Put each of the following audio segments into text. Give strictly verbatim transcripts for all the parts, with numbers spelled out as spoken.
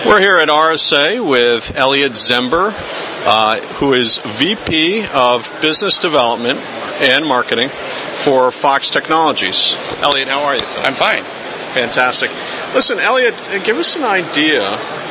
We're here at R S A with Elliot Zember, uh, who is V P of Business Development and Marketing for Fox Technologies. Elliot, how are you today? I'm fine. Fantastic. Listen, Elliot, give us an idea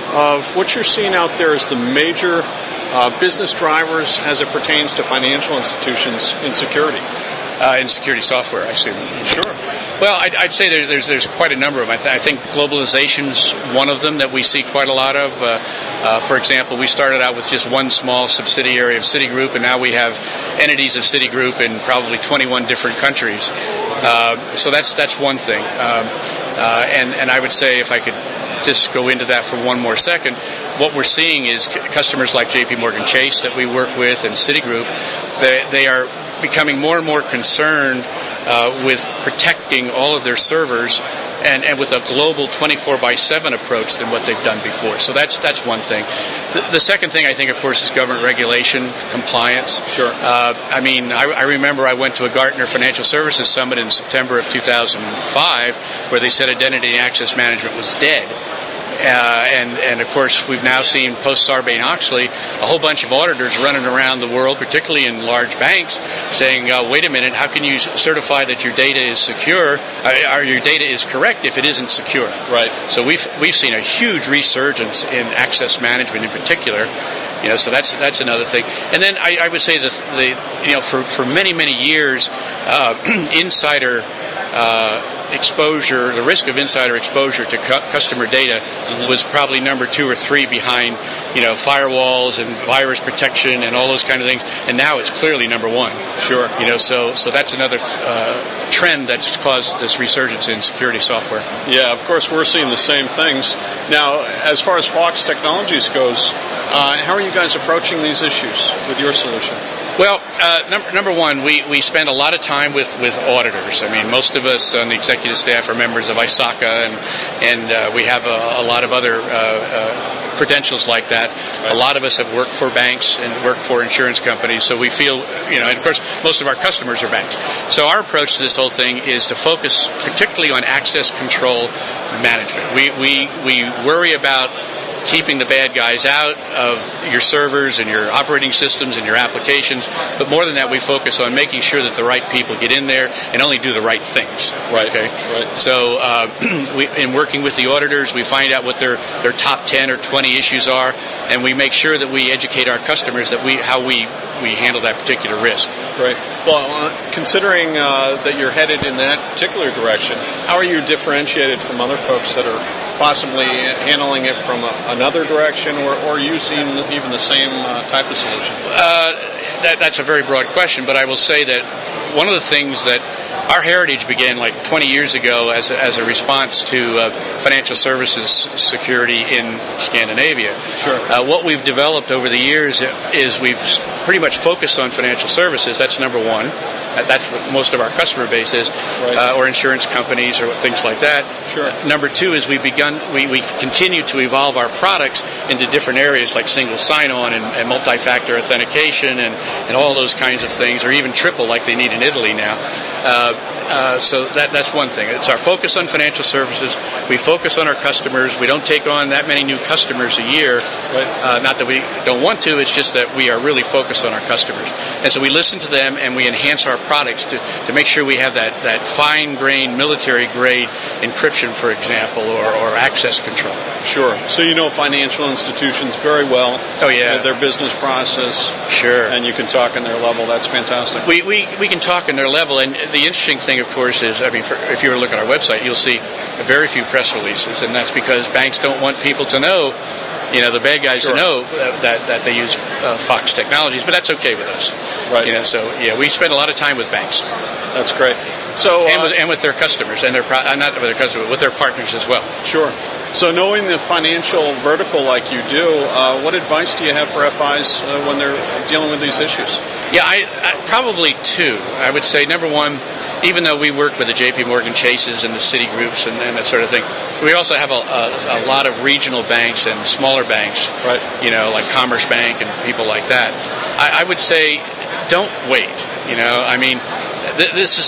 of what you're seeing out there as the major uh, business drivers as it pertains to financial institutions in security. Uh, in security software, I assume. Sure. Well, I'd, I'd say there, there's there's quite a number of them. I, th- I think globalization's one of them that we see quite a lot of. Uh, uh, for example, we started out with just one small subsidiary of Citigroup, and now we have entities of Citigroup in probably twenty-one different countries. Uh, so that's that's one thing. Um, uh, and and I would say, if I could just go into that for one more second, what we're seeing is c- customers like J P Morgan Chase that we work with and Citigroup, they they are becoming more and more concerned uh, with protecting all of their servers and, and with a global twenty-four by seven approach than what they've done before. So that's that's one thing. The, the second thing, I think, of course, is government regulation, compliance. Sure. Uh, I mean, I, I remember I went to a Gartner Financial Services Summit in September of two thousand five where they said identity and access management was dead. Uh, and, and, of course, we've now seen post-Sarbanes-Oxley a whole bunch of auditors running around the world, particularly in large banks, saying, uh, wait a minute, how can you certify that your data is secure, uh, or your data is correct if it isn't secure? Right. So we've we've seen a huge resurgence in access management in particular. You know, so that's that's another thing. And then I, I would say that the you know for, for many, many years, uh, insider uh exposure, the risk of insider exposure to cu- customer data mm-hmm. was probably number two or three behind, you know, firewalls and virus protection and all those kind of things. And now it's clearly number one. Sure. You know, so so that's another uh, trend that's caused this resurgence in security software. Yeah, of course, we're seeing the same things. Now, as far as Fox Technologies goes, uh, how are you guys approaching these issues with your solution? Well, uh, number, number one, we, we spend a lot of time with, with auditors. I mean, most of us on the executive staff are members of I S A C A, and and uh, we have a, a lot of other uh, uh, credentials like that. Right. A lot of us have worked for banks and worked for insurance companies, so we feel, you know, and of course, most of our customers are banks. So our approach to this whole thing is to focus particularly on access control management. We we, we worry about keeping the bad guys out of your servers and your operating systems and your applications, but more than that, we focus on making sure that the right people get in there and only do the right things. Right. Okay. Right. So, uh, we, in working with the auditors, we find out what their their top ten or twenty issues are, and we make sure that we educate our customers that we how we we handle that particular risk. Great. Well, uh, considering uh, that you're headed in that particular direction, how are you differentiated from other folks that are possibly handling it from a, another direction, or, or using even the same uh, type of solution? Uh, that, that's a very broad question, but I will say that one of the things that our heritage began like twenty years ago as a, as a response to uh, financial services security in Scandinavia. Sure. Uh, what we've developed over the years is we've pretty much focused on financial services. That's number one. That's what most of our customer base is, right. uh, or insurance companies or things like that. Sure. Uh, number two is we've begun, we, we continue to evolve our products into different areas like single sign-on and, and multi-factor authentication and, and all those kinds of things, or even triple like they need in Italy now. Uh, uh, so that that's one thing. It's our focus on financial services. We focus on our customers. We don't take on that many new customers a year. Right. Uh, not that we don't want to. It's just that we are really focused on our customers. And so we listen to them and we enhance our products to, to make sure we have that, that fine-grained, military-grade encryption, for example, or, or access control. Sure. So you know financial institutions very well. Oh, yeah. Their business process. Sure. And you can talk in their level. That's fantastic. We, we we can talk in their level. And the interesting thing, of course, is, I mean, for, if you were to look at our website, you'll see very few press releases. And that's because banks don't want people to know, you know, the bad guys sure. to know that, that they use uh, Fox Technologies. But that's okay with us. Right. You know, so, yeah, we spend a lot of time with banks. That's great. So, and, uh, with, and with their customers, and their pro- uh, not with their customers, with their partners as well. Sure. So knowing the financial vertical like you do, uh, what advice do you have for F Is uh, when they're dealing with these issues? Yeah, I, I probably two. I would say, number one, even though we work with the J P Morgan Chases and the Citigroups and, and that sort of thing, we also have a, a, a lot of regional banks and smaller banks, right? You know, like Commerce Bank and people like that. I, I would say, don't wait. You know, I mean, th- this is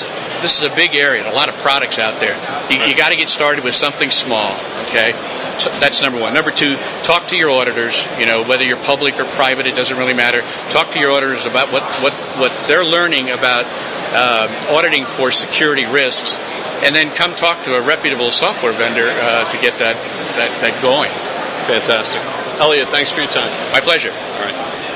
this is a big area, a lot of products out there. You, you got to get started with something small, okay? So that's number one. Number two, talk to your auditors, you know, whether you're public or private, it doesn't really matter. Talk to your auditors about what, what, what they're learning about uh, auditing for security risks, and then come talk to a reputable software vendor uh, to get that, that, that going. Fantastic. Elliot, thanks for your time. My pleasure. All right.